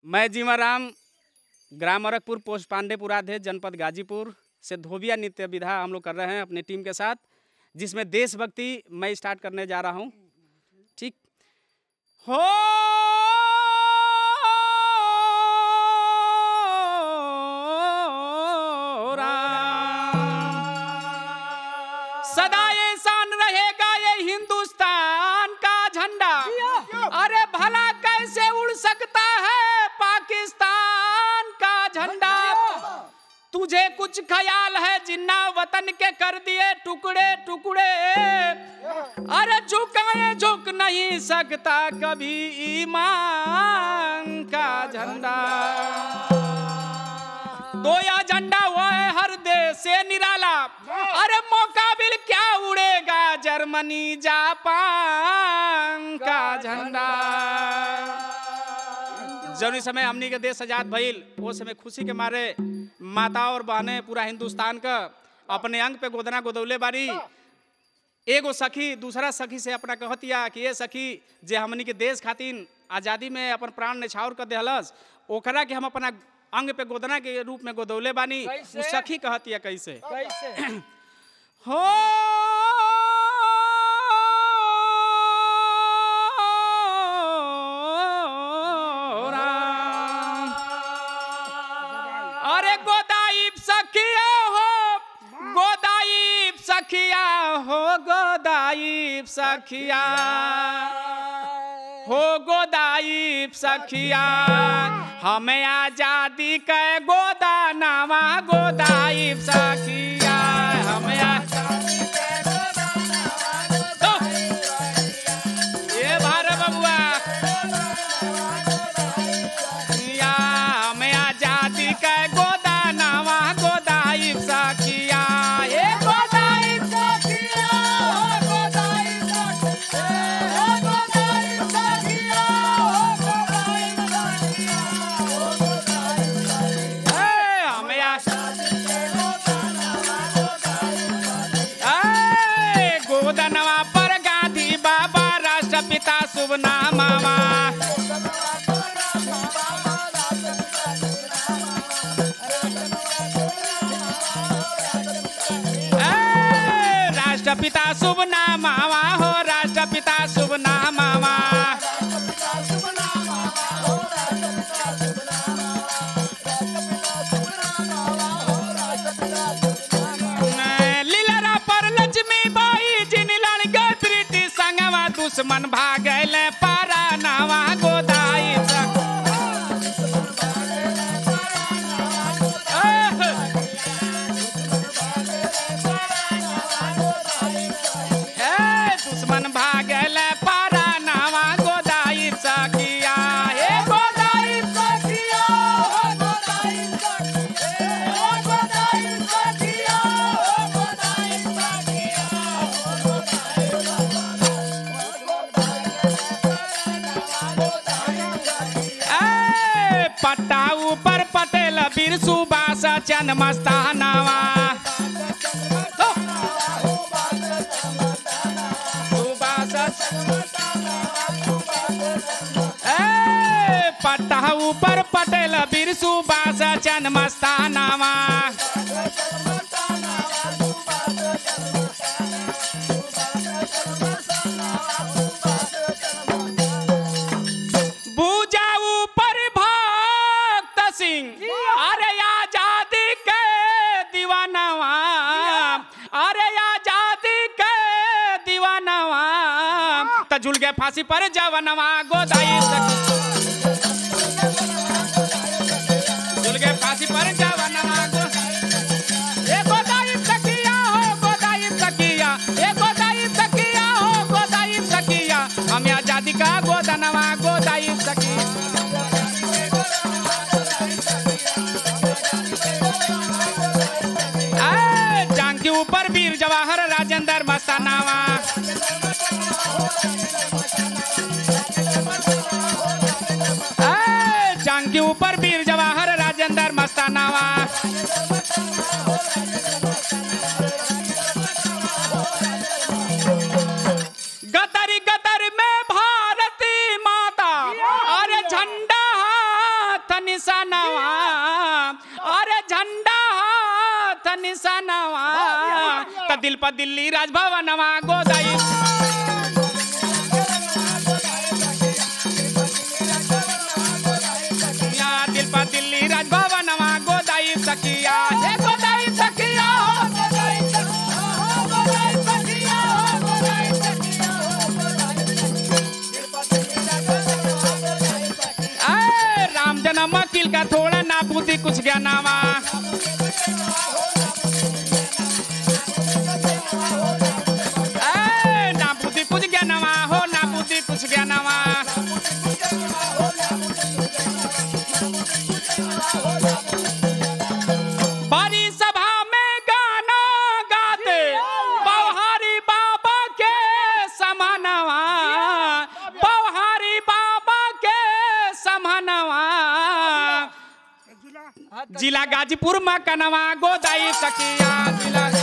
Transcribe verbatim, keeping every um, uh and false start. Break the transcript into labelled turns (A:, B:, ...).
A: मैं जीवाराम, ग्राम अरकपुर, पोस्ट पांडेपुराध्यक्ष, जनपद गाजीपुर से धोबिया नृत्य विधा हम लोग कर रहे हैं अपने टीम के साथ, जिसमें देशभक्ति मैं स्टार्ट करने जा रहा हूँ। ठीक हो सदा ये शान रहेगा ये हिंदुस्तान का झंडा। अरे भला कैसे उड़ सकता है पाकिस्तान का झंडा। तुझे कुछ ख्याल है जिन्ना वतन के कर दिए टुकड़े टुकड़े। अरे झुकाए झुक नहीं सकता कभी ईमान का झंडा। दो या झंडा हुआ है हर देश से निराला। अरे मुकाबिल क्या उड़ेगा जर्मनी जापान का झंडा। जब इस समय हमनी के देश आजाद भइल वो समय खुशी के मारे माता और बहने पूरा हिंदुस्तान का अपने अंग पे गोदना गोदौले बारी। एगो सखी दूसरा सखी से अपना कहतिया कि ये सखी जे हमनी के देश खातिर आजादी में अपन प्राण न्यौछावर कर देहलस ओकरा के हम अपना अंग पे गोदना के रूप में गोदौले बानी। उस सखी कहतिया कैसे, कैसे? हो अरे गोदाइब सखिया हो गोदाइब सखिया हो गोदाइब सखिया हो गोदाइब सखिया हमें आजादी के गोदानावा गोदाइब सखिया हमें आजादी के गोदानावा गोदाइब सखिया। ये भारे बबुआ हमें आजादी के गोदानावा गोदाइब सखिया। ये गोदाइब सखिया हो गोदाइब सखिया हो गोदाइब सखिया हो गोदाइब सखिया हमें आजादी के गोदानावा गोदाइब सखिया। गोदानावा पर गांधी बाबा राष्ट्रपिता शुभ नामावा। राष्ट्रपिता शुभ नामावा हो राष्ट्रपिता शुभ नामावा। लीलरा पर लक्ष्मी बाई जिन लड़ गए ब्रिटिश संगवा दुश्मन भागल पारा नावा गोदाइब दुश्मन भागल पारा नावा गोदाइब सखिया। हे गोदाइब सखिया हो गोदाइब सखिया हो गोदाइब सखिया हो गोदाइब सखिया हो गोदाइब। पट्टा ऊपर पटेल बीर सुभाष चंद्र मस्तानावा। पट्टा ऊपर पटेल बीर सुभाष चंद्र मस्तानावा। भुजा ऊपर भक्त सिंह अरे आजादी के दीवानवा। अरे आजादी के दीवानवा त झूल गए फांसी पर जवनवा गोदाइब सखिया। झूल गए फांसी पर जवनवा ए गोदाइब सखिया हो गोदाइब सखिया ए गोदाइब सखिया हो गोदाइब सखिया हमें आजादी का गोदानवा गोदाइब सखिया। जांग के ऊपर वीर जवाहर राजेंद्र मस्तानावा। जांग के ऊपर वीर जवाहर राजेंद्र मस्तानावा। गदर गदर में भारती माता अरे झंडा निशानवा अरे झंडा हाथ निशानवा त दिल पर दिल्ली राजभवनवा गोदाई दिल पर दिल्ली राजभवनवा गोदाई सखिया हे गोदाई सखिया राम जन्म वकील का थोड़ा ना बुद्धि कुछ ज्ञानावा ना बुद्धि कुछ ज्ञानावा हो ना बुद्धि कुछ ज्ञानावा बड़ी सभा में गाना गाते बौहारी बाबा के समानवा बौहारी बाबा के समानवा जिला गाजीपुर में कनवा गोदाई सखिया जिला